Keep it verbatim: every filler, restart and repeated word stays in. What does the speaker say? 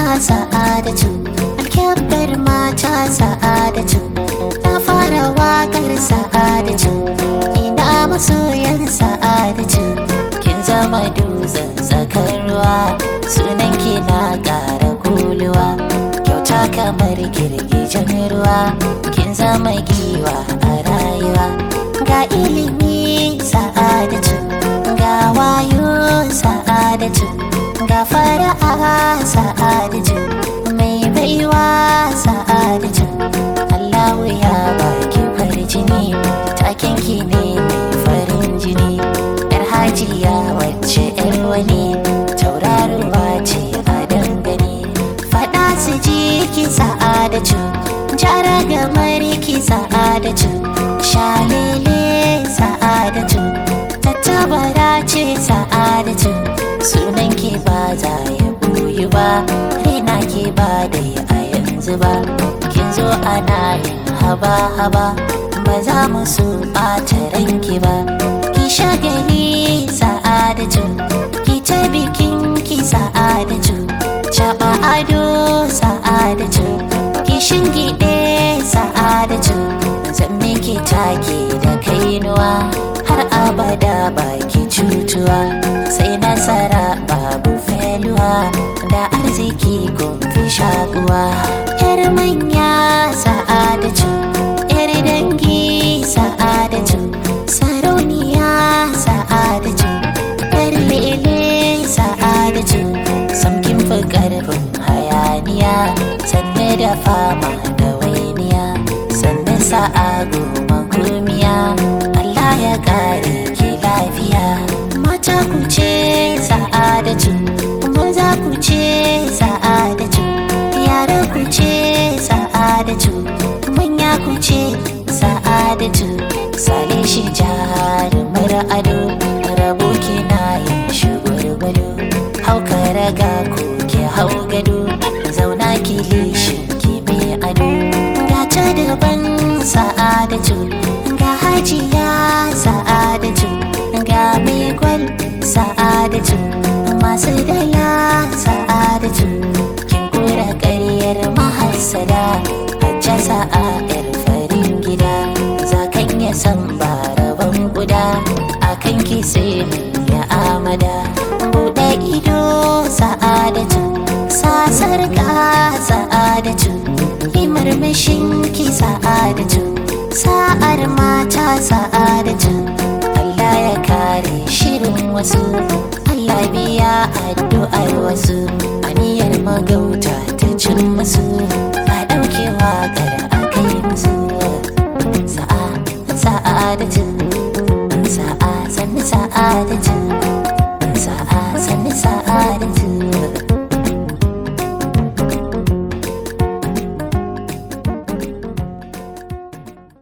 sa'adatu, alkyabbar mata sa'adatu, na fara waƙar sa'adatu, ina masoyan sa'adatu, kin zama dutsen tsakar ruwa, sunan ki na ƙara kuluwa, kyauta kamar girgijen ruwa, kin zama giwa a rayuwa. Ga ilimi sa'adatu, ga wayo sa'adatu, ga fara'a sa'adatu, mai baiwa sa'adatu, Allahu ya baki farjini, taken ki ne mai farin jini, yar hajiya wacce yar wani, tauraruwa ce a dangane, faɗa su ji ki sa'adatu, jara gamar ki sa'adatu, shalele sa'adatu, tattabara ce sa'adatu, sunan ki ba za ya buyi ba, raina ki ba dai a yanzu ba, kin zo ana yin haba-haba, ba za mu so ɓata ranki ba, ki shagali sa'adatu, ki ta bikin ki sa'adatu, caɓa ado sa'adatu, ki shingiɗe sa'adatu, zan miki take da kainuwa, har abada baki cutuwa, sai nasara babu feluwa, da arziki gumfi shaguwa. Yar manya sa'adatu, yar dangi sa'adatu, sarauniya sa'adatu, yar lele sa'adatu, samkin fi ƙarfin hayaniya, sanne da fama da wainiya, sanne sa'a goma gumiya, Allah ya kare ki lafiya. Mata ku ce sa'adatu, maza ku ce sa'adatu, yara ku ce sa'adatu, manya ku ce sa'adatu, sale shi jarumar ado, rabo kina yin shugurgudu, hau ka raga ku ki hau gado, zauna ki lishin ki mai ado, ga ta daban sa'adatu, ga hajiya sa'adatu, ga mai gwal sa'adatu, masu dala sa'adatu, kin kura ƙaryar mahassada, hajja sa'a yar farin gida, zakan ya san ba rabon guda, akan ki sai ya amada, buɗe ido sa'adatu, sasar ka sa'adatu, yi murmushin ki sa'adatu, sa'ar mata sa'adatu, Allah ya kare shirin wasu, Allah biya addu'ar wasu, aniyar magauta ta cin musu, a ɗauke waƙar a kai musu. Sa'a sa'adatu, sa'a sannu sa'adatu.